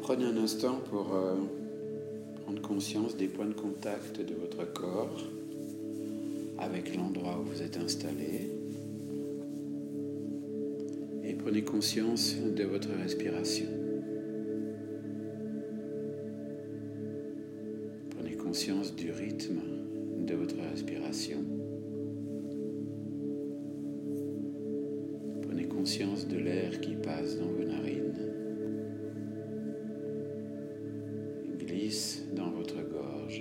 Prenez un instant pour prendre conscience des points de contact de votre corps avec l'endroit où vous êtes installé. Et prenez conscience de votre respiration. Prenez conscience du rythme de votre respiration. Prenez conscience de l'air qui passe dans vos narines. Glisse dans votre gorge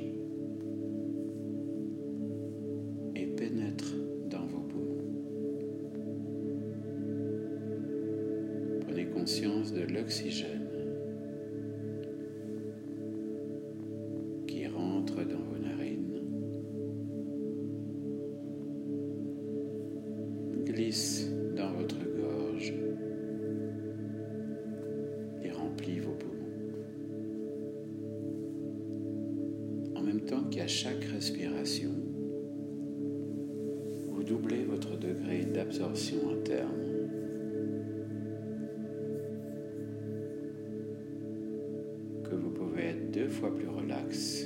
et pénètre dans vos poumons. Prenez conscience de l'oxygène qui rentre dans vos narines, glisse dans votre gorge et remplit vos poumons. En même temps qu'à chaque respiration, vous doublez votre degré d'absorption interne. Que vous pouvez être 2 fois plus relax.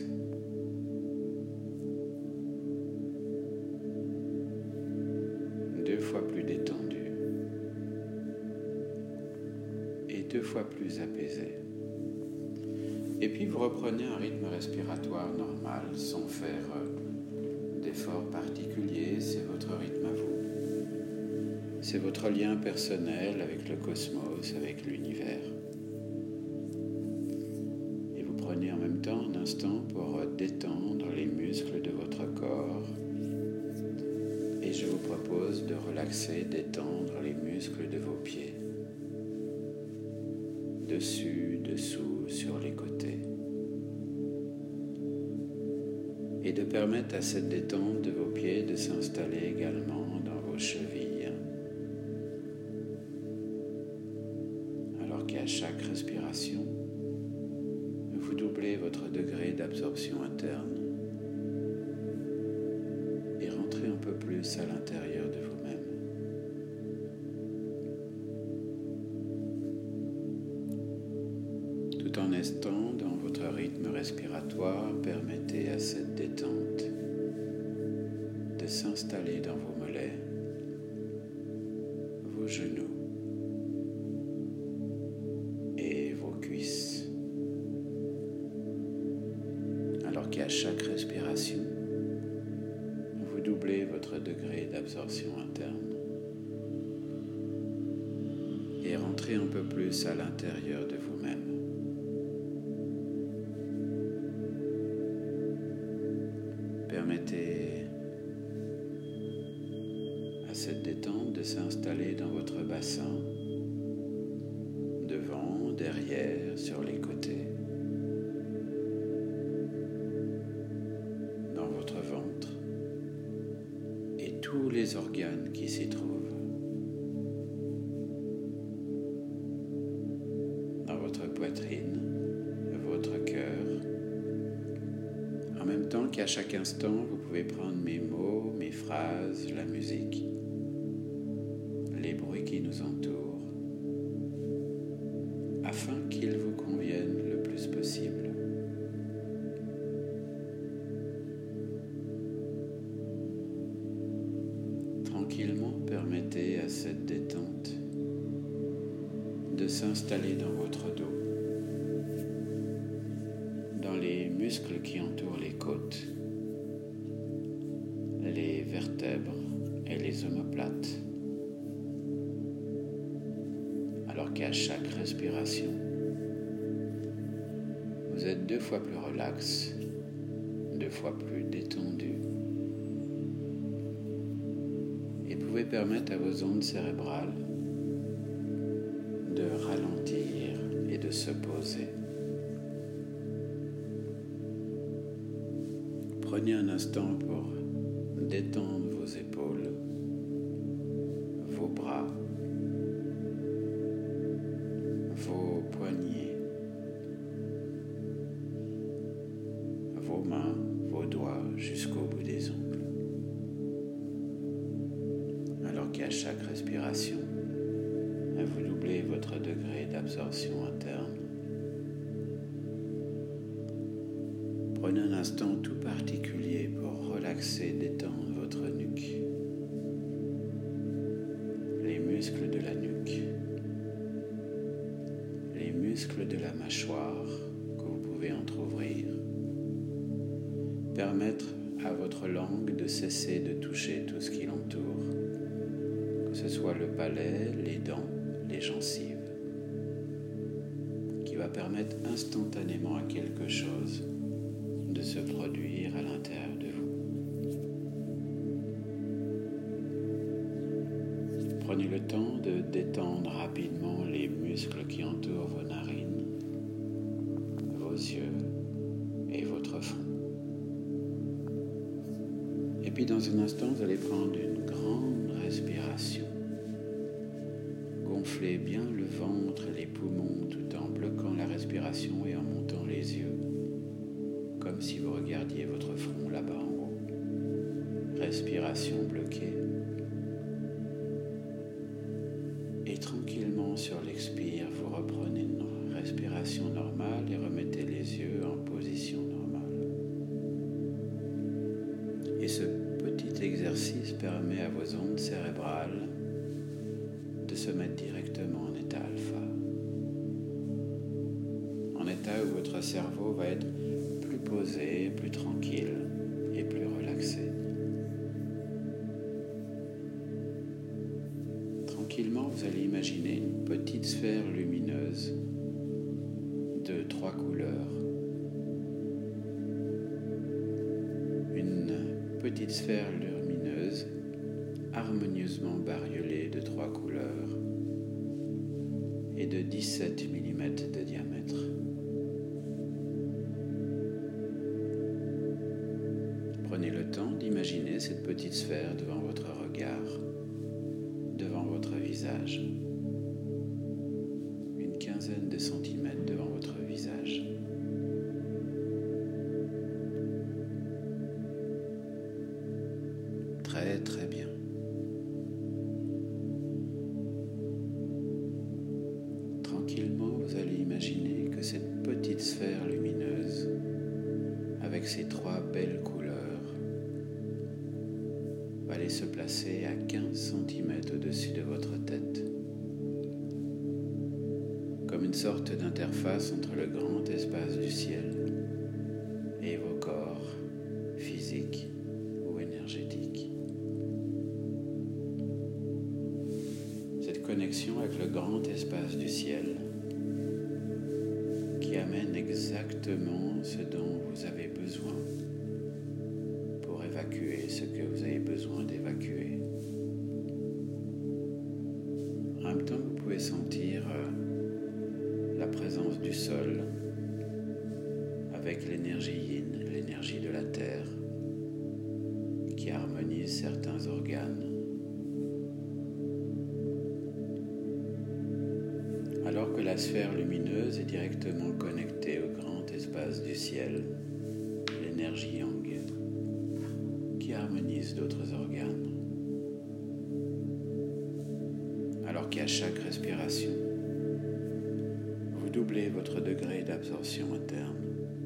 Deux fois plus détendu. Et 2 fois plus apaisé. Et puis vous reprenez un rythme respiratoire normal, sans faire d'efforts particuliers. C'est votre rythme à vous. C'est votre lien personnel avec le cosmos, avec l'univers. Et vous prenez en même temps un instant pour détendre les muscles de votre corps. Et je vous propose de relaxer, détendre les muscles de vos pieds. Dessus, dessous, sur les côtés. Et de permettre à cette détente de vos pieds de s'installer également dans vos chevilles. Alors qu'à chaque respiration, vous doublez votre degré d'absorption interne et rentrez un peu plus à l'intérieur de vous-même. Tout en restant dans votre rythme respiratoire, permettez à cette détente de s'installer dans vos mollets, vos genoux et vos cuisses. Alors qu'à chaque respiration, vous doublez votre degré d'absorption interne et rentrez un peu plus à l'intérieur de vous-même. Permettez à cette détente de s'installer dans votre bassin, devant, derrière, sur les côtés, dans votre ventre et tous les organes qui s'y trouvent, dans votre poitrine, votre cœur. En même temps qu'à chaque instant, vous pouvez prendre mes mots, mes phrases, la musique, les bruits qui nous entourent, afin qu'ils vous conviennent le plus possible. Tranquillement, permettez à cette détente de s'installer dans votre dos, dans les muscles qui entourent les côtes, les vertèbres et les omoplates. Alors qu'à chaque respiration, vous êtes 2 fois plus relax, 2 fois plus détendu. Et pouvez permettre à vos ondes cérébrales de ralentir et de se poser. Prenez un instant pour détendre vos épaules, vos bras, vos poignets, vos mains, vos doigts jusqu'au bout des ongles. Alors qu'à chaque respiration, vous doublez votre degré d'absorption interne Prenez un instant tout particulier pour relaxer, détendre votre nuque, les muscles de la nuque, les muscles de la mâchoire que vous pouvez entrouvrir. Permettre à votre langue de cesser de toucher tout ce qui l'entoure, que ce soit le palais, les dents, les gencives, qui va permettre instantanément à quelque chose de se produire à l'intérieur de vous. Prenez le temps de détendre rapidement les muscles qui entourent vos narines, vos yeux et votre front. Et puis dans un instant, vous allez prendre une grande respiration. Gonflez bien le ventre et les poumons tout en bloquant la respiration et en montant les yeux, comme si vous regardiez votre front là-bas en haut. Respiration bloquée. Et tranquillement sur l'expire, vous reprenez une respiration normale et remettez les yeux en position normale. Et ce petit exercice permet à vos ondes cérébrales de se mettre directement en état alpha. En état où votre cerveau va être plus posé, plus tranquille et plus relaxé. Tranquillement, vous allez imaginer une petite sphère lumineuse de 3 couleurs. Une petite sphère lumineuse harmonieusement bariolée de 3 couleurs et de 17 mm de diamètre. Prenez le temps d'imaginer cette petite sphère devant votre regard, devant votre visage, une quinzaine de centimètres devant votre visage. Très très bien. Tranquillement, vous allez imaginer que cette petite sphère lumineuse, avec ses 3 belles couleurs, va aller se placer à 15 cm au-dessus de votre tête, comme une sorte d'interface entre le grand espace du ciel et vos corps physiques ou énergétiques. Cette connexion avec le grand espace du ciel qui amène exactement ce dont vous avez besoin pour évacuer ce que vous avez besoin d'évacuer. En même temps, vous pouvez sentir la présence du sol avec l'énergie yin, l'énergie de la terre qui harmonise certains organes. Alors que la sphère lumineuse est directement connectée au grand espace du ciel, l'énergie yang qui harmonise d'autres organes. Alors qu'à chaque respiration, vous doublez votre degré d'absorption interne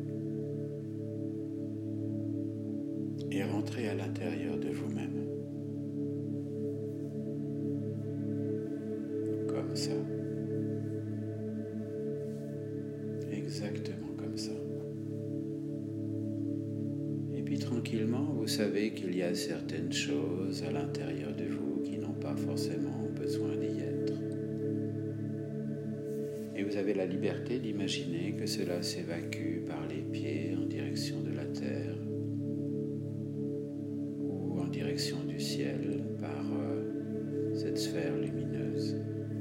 et rentrez à l'intérieur de vous-même. Comme ça. Exactement comme ça. Et puis tranquillement, vous savez qu'il y a certaines choses à l'intérieur de vous qui n'ont pas forcément besoin d'y être. Et vous avez la liberté d'imaginer que cela s'évacue par les pieds en direction de la terre ou en direction du ciel par cette sphère lumineuse.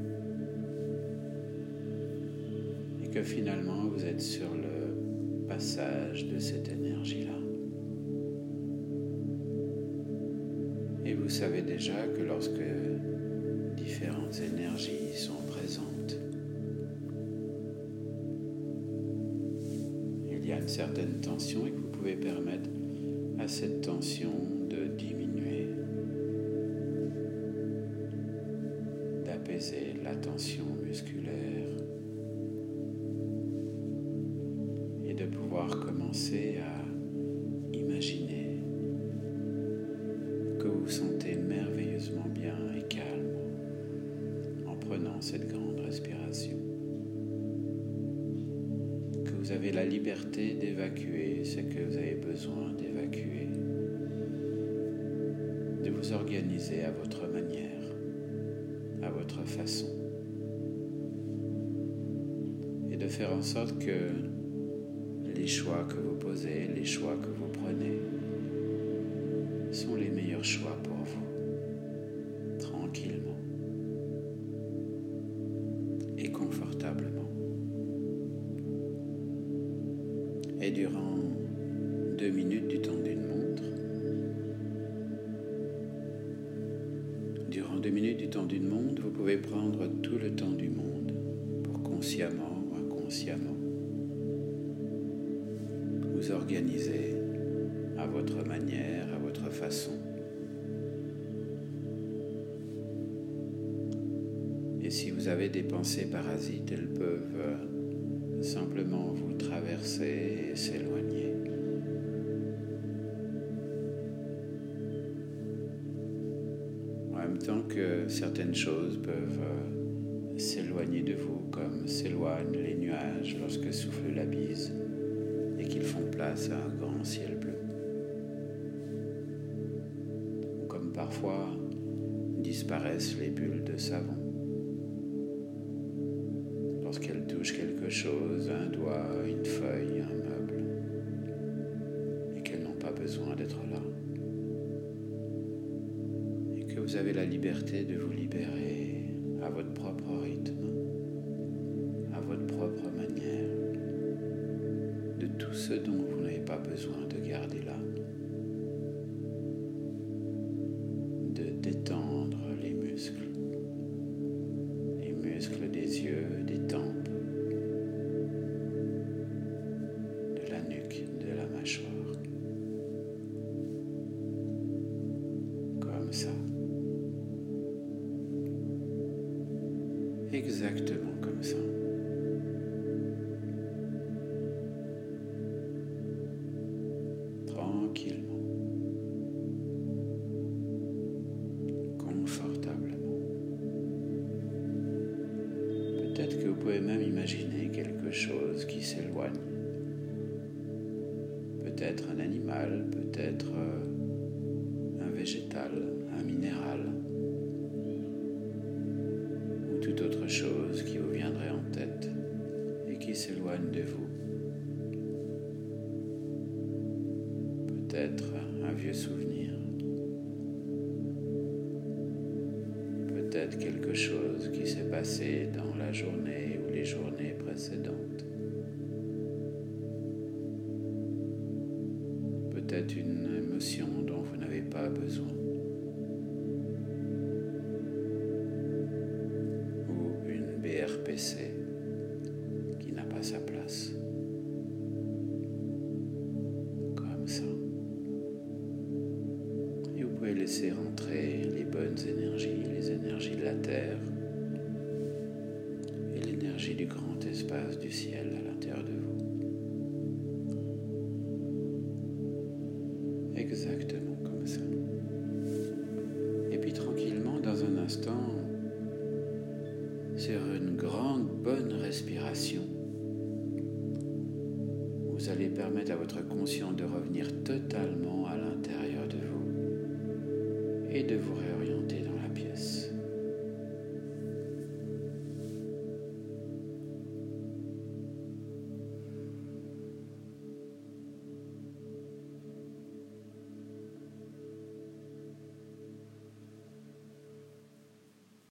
Et que finalement vous êtes sur le passage de cette énergie-là. Et vous savez déjà que lorsque différentes énergies sont présentes, il y a une certaine tension et que vous pouvez permettre à cette tension de diminuer, d'apaiser la tension musculaire et de pouvoir commencer à imaginez que vous vous sentez merveilleusement bien et calme en prenant cette grande respiration. Que vous avez la liberté d'évacuer ce que vous avez besoin d'évacuer, de vous organiser à votre manière, à votre façon, et de faire en sorte que les choix que vous posez, les choix que vous prenez, sont les meilleurs choix pour vous, tranquillement et confortablement. Et durant 2 minutes du temps d'une montre, vous pouvez prendre tout le temps du monde pour consciemment ou inconsciemment vous organiser à votre manière, à votre façon. Et si vous avez des pensées parasites, elles peuvent simplement vous traverser et s'éloigner. En même temps que certaines choses peuvent s'éloigner de vous, comme s'éloignent les nuages lorsque souffle la bise et qu'ils font place à un grand ciel bleu. Ou comme parfois disparaissent les bulles de savon lorsqu'elles touchent quelque chose, un doigt, une feuille, un meuble, et qu'elles n'ont pas besoin d'être là. Et que vous avez la liberté de vous libérer à votre propre rythme, à votre propre manière, de tout ce dont vous n'avez pas besoin de garder là. De détendre les muscles des yeux, des tempes, de la nuque, de la mâchoire. Comme ça. Exactement comme ça. Tranquillement, confortablement. Peut-être que vous pouvez même imaginer quelque chose qui s'éloigne. Peut-être un animal, peut-être un végétal, un minéral, ou toute autre chose qui vous viendrait en tête et qui s'éloigne de vous. Peut-être un vieux souvenir, peut-être quelque chose qui s'est passé dans la journée ou les journées précédentes, peut-être une émotion dont vous n'avez pas besoin, ou une BRPC qui n'a pas sa place. Vous pouvez laisser rentrer les bonnes énergies, les énergies de la Terre et l'énergie du grand espace du ciel à l'intérieur de vous. Exactement comme ça. Et puis tranquillement, dans un instant, sur une grande bonne respiration, vous allez permettre à votre conscient de revenir totalement à l'intérieur de vous et de vous réorienter